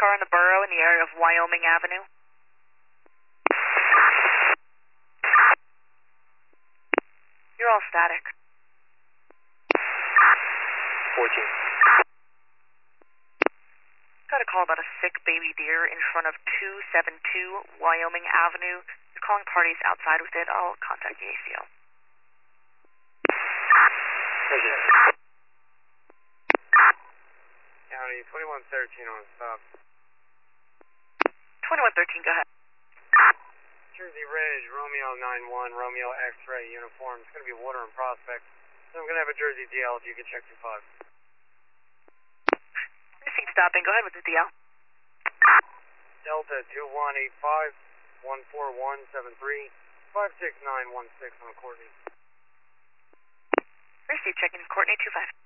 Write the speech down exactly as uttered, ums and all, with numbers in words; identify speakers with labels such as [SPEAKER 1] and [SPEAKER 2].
[SPEAKER 1] car in the borough in the area of Wyoming Avenue. You're all static.
[SPEAKER 2] fourteen.
[SPEAKER 1] Got a call about a sick baby deer in front of two seventy-two Wyoming Avenue. You're calling parties outside with it. I'll contact the A C L.
[SPEAKER 2] County twenty-one thirteen on stop.
[SPEAKER 1] twenty-one thirteen, go ahead.
[SPEAKER 2] Jersey Ridge, Romeo nine one, Romeo X-ray uniform. It's going to be Water and Prospect. So I'm going to have a Jersey D L if you can check two five.
[SPEAKER 1] Receipt stopping. Go ahead with the D L.
[SPEAKER 2] Delta two one eight five, one four one seven three, five six nine one six on Courtney.
[SPEAKER 1] Receipt checking Courtney two five.